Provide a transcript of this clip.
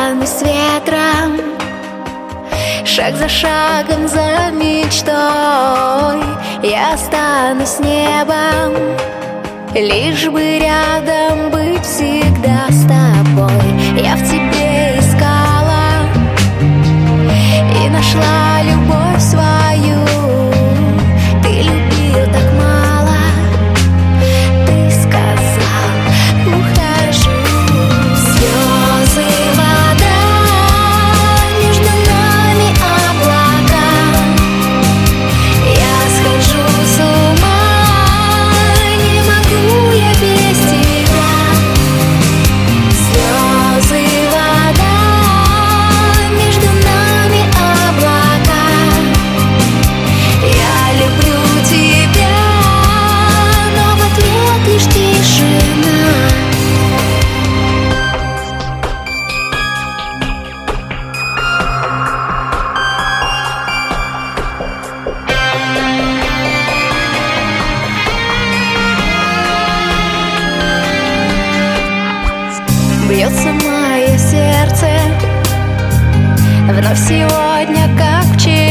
останусь с ветром, шаг за шагом за мечтой. Я останусь с небом, лишь бы рядом быть всегда с тобой. Я в тебе искала и нашла любовь свою. Ты любил так мало, ты сказал: ухожу. Слезы, вода, между нами облака. Я схожу с ума, не могу я без тебя. Слезы, вода, между нами облака. Я люблю тебя, но в ответ лишь тишина. Бьется мое сердце вновь сегодня, как вчера.